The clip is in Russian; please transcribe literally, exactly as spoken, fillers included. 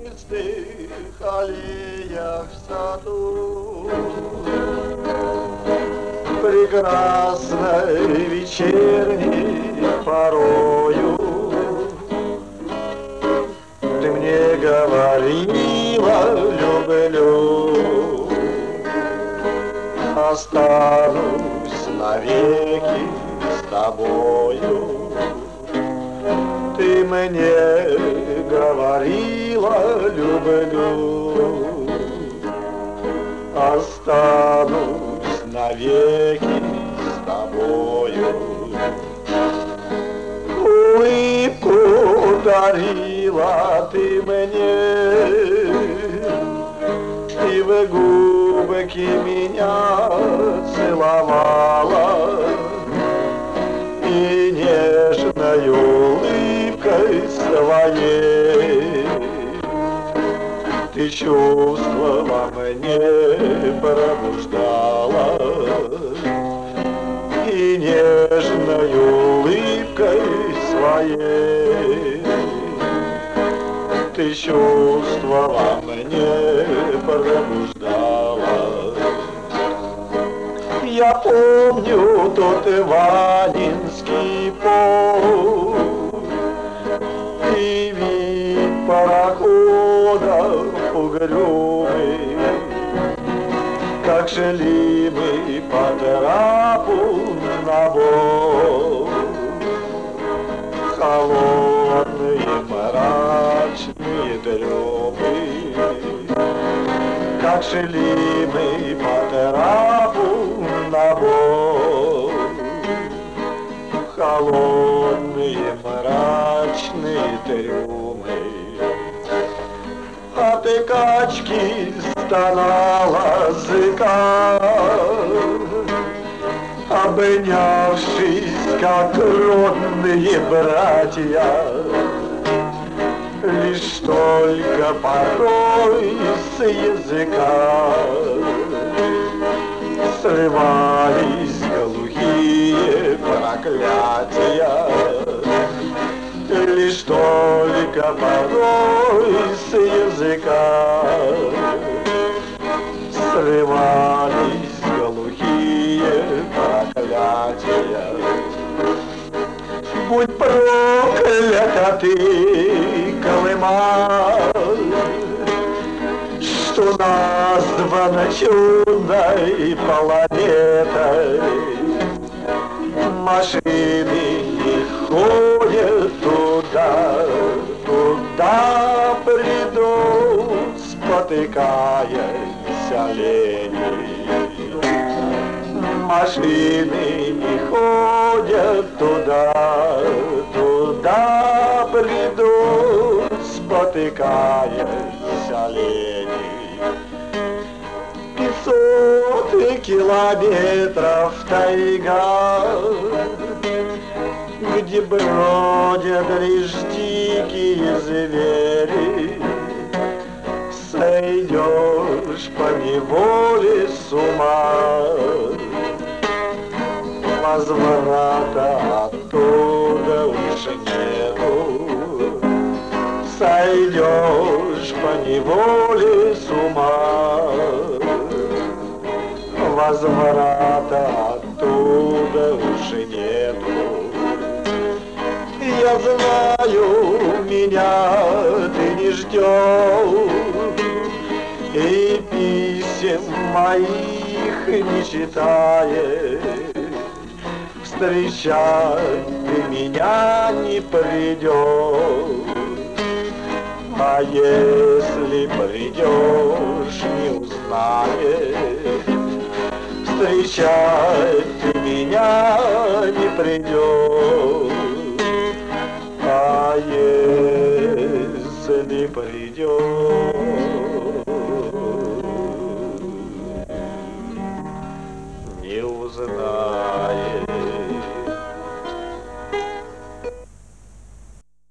тенистых аллеях в саду прекрасной вечерней порою ты мне говорила: люблю, останусь навеки с тобою. Ты мне говорила: люблю, останусь навеки с тобою. Улыбку дарила ты мне, и в губки меня целовала, и нежной улыбкой своей ты чувства во мне пробуждала, и нежной улыбкой своей ты чувства во мне пробуждала. Я помню тот Иванинский путь и вид парохода угрюмый, как шли мы по трапу на бок, холодные, мрачные трёпы, как шли мы по трапу на бок, холодные, мрачные трюмы. А ты качки стонала зыка, обнявшись, как родные братья. Лишь только порой с языка срывались глухие проклятия. Лишь только порой с языка срывались глухие проклятия. Будь проклята ты, Колыма, что названа чудной планетой. Машины не ходят туда, туда придут, спотыкаясь олени. Машины не ходят туда, туда придут, спотыкаясь олени. Пятьсот километров тайга, где бродят лишь дикие звери. Сойдешь поневоле с ума, возврата оттуда уж нету. Сойдешь поневоле с ума, возврата оттуда уж нету. Я знаю, меня ты не ждешь, и писем моих не читаешь. Встречать ты меня не придешь, а если придешь, не узнаешь. Встречать ты меня не придешь, а если придешь.